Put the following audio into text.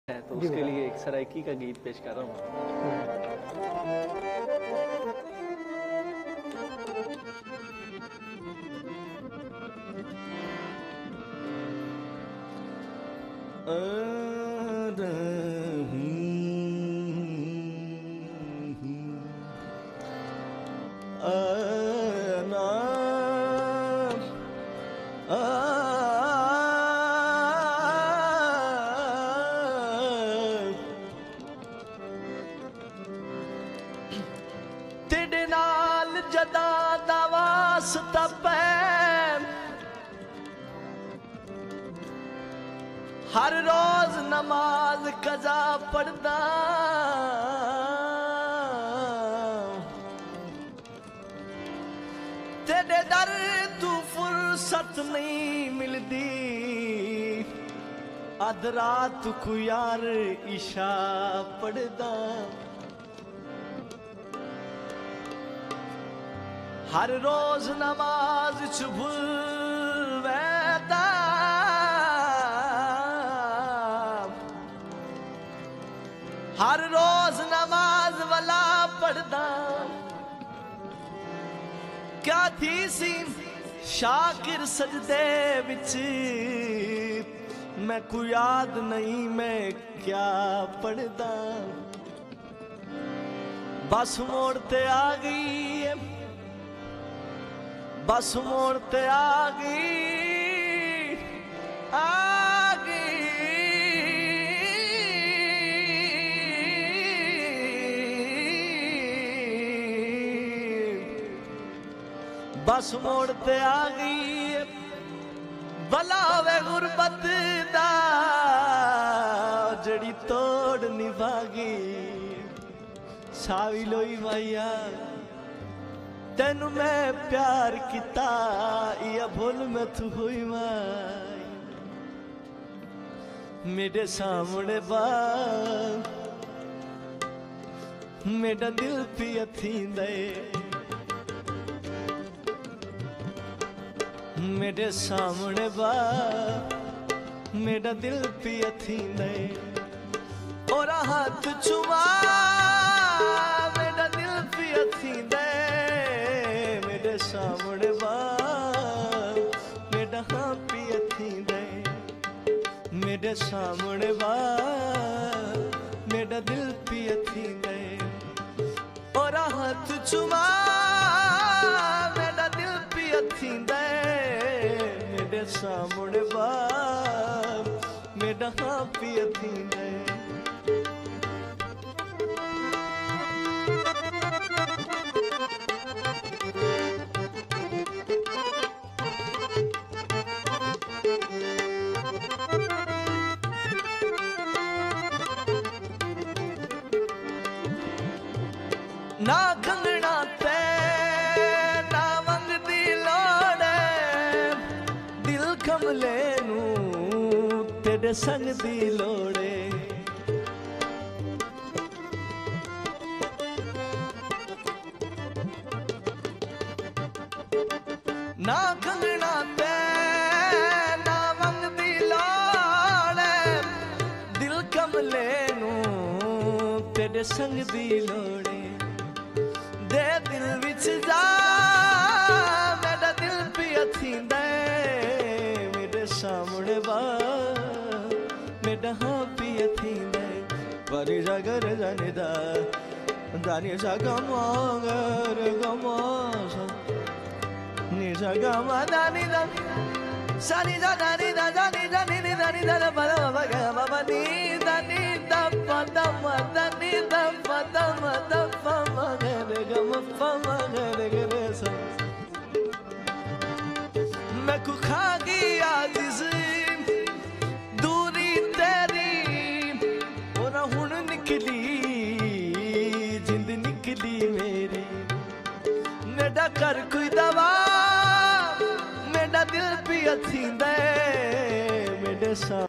है तो उसके लिए एक सराइकी का गीत पेश कर रहा हूँ। तेरे नाल जदा दा वास्ता पै हर रोज नमाज कजा पढ़दा तेरे दर तू फुर्सत नहीं मिलदी अध रात को यार इशा पढ़दा हर रोज नमाज च भूल वैदा हर रोज नमाज वाला पढ़दा क्या थी सी शाकिर सजदे विच मैं को याद नहीं मैं क्या पढ़दा बस मोड़ते आ गई बस मोड़ते आ गई बस मोड़ते आ गई बलावे गुरबत दा जड़ी तोड़ निभागी सावी लोई माया तेनु मैं प्यार किता या भूल में तू हुई माई मेरे सामने बा मेरा दिल पिया थी दे मेरे सामने बा मेरा दिल पिया थी दे और हाथ चुमा मेरा दिल पिया थी दे मेरे सामने बा मेरा हाँ पिया थी दे मेरे सामने बा मेरा दिल पिया थी दे और हाथ चुमा मेरा दिल पिया थी दे मेरे सामने बा मेरा हाँ पिया थी दे ना कंगना ते ना मंगदी लोड़े दिल कमले नू तेरे संग दी लोड़े ना कंगना ते ना मंगदी लोड़े दिल कमले नू तेरे संग दी लोड़े दे दिल विच जा मेरा दिल पिया थी दे मेरे सामने बा मेरा हाँ पिया थी दे परी जागर जाने दा दानी जागा मागर गमा नी जागा मा दानी दा सानी दा दानी दा दानी दानी नी दानी दा बा बा गा बा नी दानी दा पा दा मा दानी दा पा दा मा दा पा मा गे गा मा पा मा गे गे सा मैं को खा गया जिस दूरी तेरी और हुन निकली जिंद निकली मेरी मेरा कर कोई दवा मेरा दिल पिया थी दे मेरे सा